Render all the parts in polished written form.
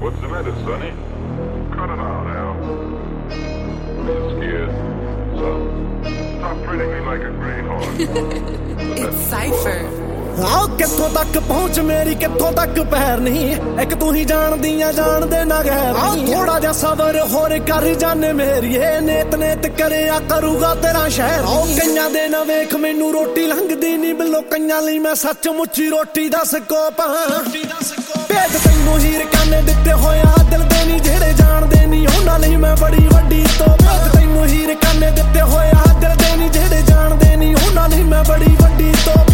What's the matter, Sonny? Cut it out, Al. Being scared. So, stop treating me like a greenhorn. It's Cypher. ਆਓ ਕਿੱਥੋਂ ਤੱਕ ਪਹੁੰਚ ਮੇਰੀ ਕਿੱਥੋਂ ਤੱਕ ਪੈਰ ਨਹੀਂ ਇੱਕ ਤੂੰ ਹੀ ਜਾਣਦੀਆਂ ਜਾਣਦੇ ਨਾ ਗੈਰ ਨਹੀਂ ਥੋੜਾ ਜਿਹਾ ਸਬਰ ਹੋਰ ਕਰ ਜਾਣੇ ਮੇਰੀਏ ਨੇਤ ਨੇਤ ਕਰਿਆ ਕਰੂਗਾ ਤੇਰਾ ਸ਼ਹਿਰ ਆਓ ਕਈਆਂ ਦੇ ਨਾ ਵੇਖ ਮੈਨੂੰ ਰੋਟੀ ਲੰਘਦੀ ਨਹੀਂ ਬਿਲੋ ਕਈਆਂ ਲਈ ਮੈਂ ਸੱਚ ਮੁੱਚੀ ਰੋਟੀ ਦਾ ਸਕੋਪ ਭੇਦ ਤੈਨੂੰ ਹੀਰ ਕਾਨੇ ਦਿੱਤੇ ਹੋਇਆ ਦਿਲ ਦੇ ਨਹੀਂ ਜਿਹੜੇ ਜਾਣਦੇ ਨਹੀਂ ਉਹਨਾਂ ਲਈ ਮੈਂ ਬੜੀ ਵੱਡੀ ਤੋਪ ਭੇਦ ਤੈਨੂੰ ਹੀਰ ਕਾਨੇ ਦਿੱਤੇ ਹੋਇਆ ਦਿਲ ਦੇ ਨਹੀਂ ਜਿਹੜੇ ਜਾਣਦੇ ਨਹੀਂ ਉਹਨਾਂ ਲਈ ਮੈਂ ਬੜੀ ਵੱਡੀ ਤੋਪ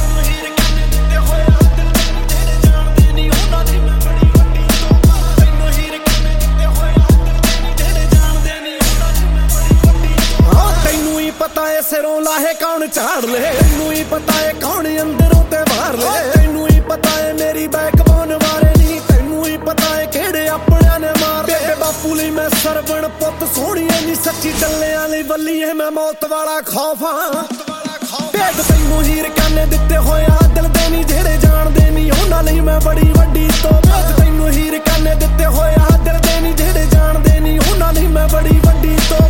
ਪਤਾ ਏ ਸਿਰੋਂ ਲਾਹੇ ਕੌਣ ਝਾੜ ਲੈ ਤੈਨੂੰ ਹੀ ਪਤਾ ਏ ਕੌਣ ਅੰਦਰੋਂ ਤੇ ਬਾਹਰ ਲੈ ਤੈਨੂੰ ਹੀ ਪਤਾ ਏ ਮੇਰੀ ਬੈਕਬੋਨ ਬਾਰੇ ਨਹੀਂ ਤੈਨੂੰ ਹੀ ਪਤਾ ਏ ਕਿਹੜੇ ਆਪਣਿਆਂ ਨੇ ਮਾਰ ਲਏ ਬਾਪੂ ਲਈ ਮੈਂ ਸਰਵਣ ਪੁੱਤ ਸੋਹਣੀਏ ਨੀ ਸੱਚੀ ਡੱਲਿਆਂ ਲਈ ਵੱਲੀਏ ਮੈਂ ਮੌਤ ਵਾਲਾ ਖੌਫ ਹਾਂ ਭੇਦ ਤੈਨੂੰ ਹੀਰ ਕਾਨੇ ਦਿੱਤੇ ਹੋਇਆ ਦਿਲ ਦੇ ਨਹੀਂ ਜਿਹੜੇ ਜਾਣਦੇ ਨਹੀਂ ਉਹਨਾਂ ਲਈ ਮੈਂ ਬੜੀ ਵੱਡੀ ਤੋਪ ਭੇਦ ਤੈਨੂੰ ਹੀਰ ਕਾਨੇ ਦਿੱਤੇ ਹੋਇਆ ਦਿਲ ਦੇ ਨਹੀਂ ਜਿਹੜੇ ਜਾਣਦੇ ਨਹੀਂ ਉਹਨਾਂ ਲਈ ਮੈਂ ਬੜੀ ਵੱਡੀ ਤੋਪ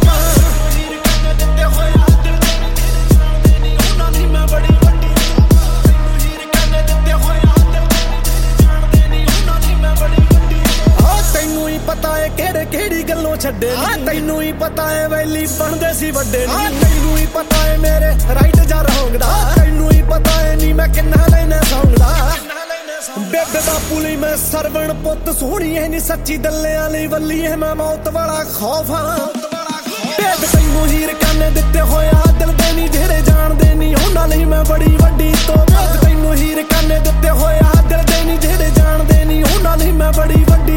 ਕਿਹੜੀ ਗੱਲੋਂ ਛੱਡੇ ਨੀ ਤੈਨੂੰ ਹੀ ਪਤਾ ਏ ਵੈਲੀ ਬਣਦੇ ਸੀ ਵੱਡੇ ਨੀ ਤੈਨੂੰ ਹੀ ਪਤਾ ਏ ਮੇਰੇ ਰਾਈਟ ਜਾਂ ਰੌਂਗ ਦਾ ਤੈਨੂੰ ਹੀ ਪਤਾ ਏ ਨੀ ਮੈਂ ਕਿੰਨਾ ਲੈਣਾ ਸੌਂਗ ਦਾ ਬੇਬੇ ਬਾਪੂ ਲਈ ਮੈਂ ਸਰਵਣ ਪੁੱਤ ਸੋਹਣੀ ਐ ਨੀ ਸੱਚੀ ਦੱਲਿਆਂ ਲਈ ਵੱਲੀ ਐ ਮੈਂ ਮੌਤ ਵਾਲਾ ਖੌਫ ਹਾਂ ਭੇਦ ਤੈਨੂੰ ਹੀਰ ਕਾਨੇ ਦਿੱਤੇ ਹੋਇਆ ਦਿਲ ਦੇ ਨੀ ਜਿਹੜੇ ਜਾਣਦੇ ਨੀ ਉਹਨਾਂ ਲਈ ਮੈਂ ਬੜੀ ਵੱਡੀ ਤੋਪ ਤੈਨੂੰ ਹੀਰ ਕਾਨੇ ਦਿੱਤੇ ਹੋਇਆ ਦਿਲ ਦੇ ਨੀ ਜਿਹੜੇ ਜਾਣਦੇ ਨੀ ਉਹਨਾਂ ਲਈ ਮੈਂ ਬੜੀ ਵੱਡੀ